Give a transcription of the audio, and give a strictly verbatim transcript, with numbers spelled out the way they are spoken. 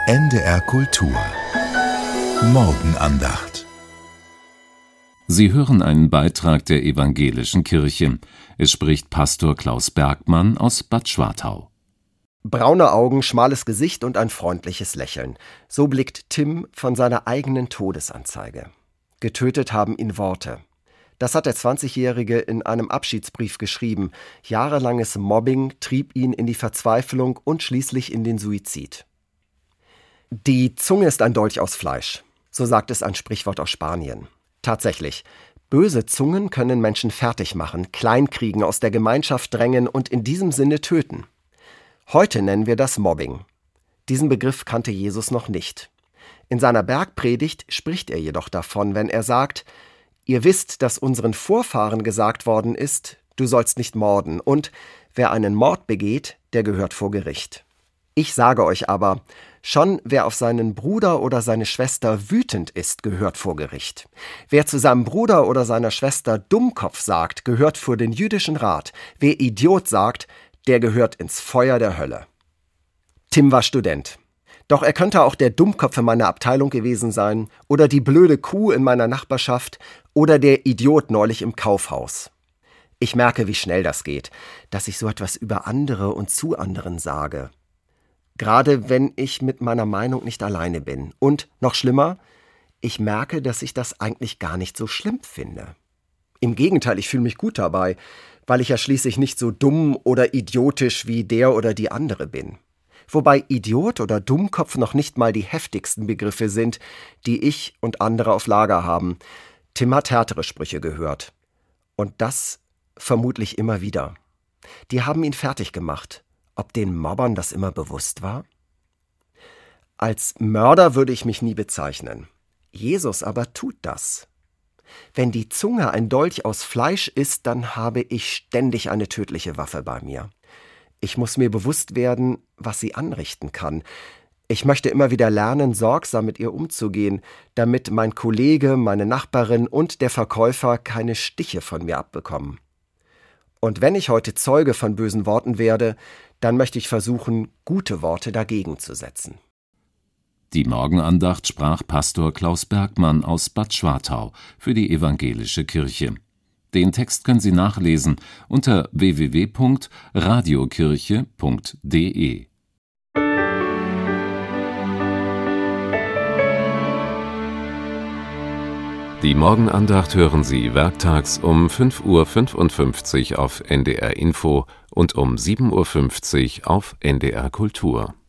N D R Kultur Morgenandacht. Sie hören einen Beitrag der Evangelischen Kirche. Es spricht Pastor Klaus Bergmann aus Bad Schwartau. Braune Augen, schmales Gesicht und ein freundliches Lächeln. So blickt Tim von seiner eigenen Todesanzeige. Getötet haben ihn Worte. Das hat der zwanzigjährige in einem Abschiedsbrief geschrieben. Jahrelanges Mobbing trieb ihn in die Verzweiflung und schließlich in den Suizid. Die Zunge ist ein Dolch aus Fleisch. So sagt es ein Sprichwort aus Spanien. Tatsächlich, böse Zungen können Menschen fertig machen, kleinkriegen, aus der Gemeinschaft drängen und in diesem Sinne töten. Heute nennen wir das Mobbing. Diesen Begriff kannte Jesus noch nicht. In seiner Bergpredigt spricht er jedoch davon, wenn er sagt: Ihr wisst, dass unseren Vorfahren gesagt worden ist, du sollst nicht morden, und wer einen Mord begeht, der gehört vor Gericht. Ich sage euch aber, schon wer auf seinen Bruder oder seine Schwester wütend ist, gehört vor Gericht. Wer zu seinem Bruder oder seiner Schwester Dummkopf sagt, gehört vor den jüdischen Rat. Wer Idiot sagt, der gehört ins Feuer der Hölle. Tim war Student. Doch er könnte auch der Dummkopf in meiner Abteilung gewesen sein oder die blöde Kuh in meiner Nachbarschaft oder der Idiot neulich im Kaufhaus. Ich merke, wie schnell das geht, dass ich so etwas über andere und zu anderen sage. Gerade wenn ich mit meiner Meinung nicht alleine bin. Und, noch schlimmer, ich merke, dass ich das eigentlich gar nicht so schlimm finde. Im Gegenteil, ich fühle mich gut dabei, weil ich ja schließlich nicht so dumm oder idiotisch wie der oder die andere bin. Wobei Idiot oder Dummkopf noch nicht mal die heftigsten Begriffe sind, die ich und andere auf Lager haben. Tim hat härtere Sprüche gehört. Und das vermutlich immer wieder. Die haben ihn fertig gemacht. Ob den Mobbern das immer bewusst war? Als Mörder würde ich mich nie bezeichnen. Jesus aber tut das. Wenn die Zunge ein Dolch aus Fleisch ist, dann habe ich ständig eine tödliche Waffe bei mir. Ich muss mir bewusst werden, was sie anrichten kann. Ich möchte immer wieder lernen, sorgsam mit ihr umzugehen, damit mein Kollege, meine Nachbarin und der Verkäufer keine Stiche von mir abbekommen. Und wenn ich heute Zeuge von bösen Worten werde, dann möchte ich versuchen, gute Worte dagegen zu setzen. Die Morgenandacht sprach Pastor Klaus Bergmann aus Bad Schwartau für die Evangelische Kirche. Den Text können Sie nachlesen unter w w w punkt radiokirche punkt d e. Die Morgenandacht hören Sie werktags um fünf Uhr fünfundfünfzig auf N D R Info und um sieben Uhr fünfzig auf N D R Kultur.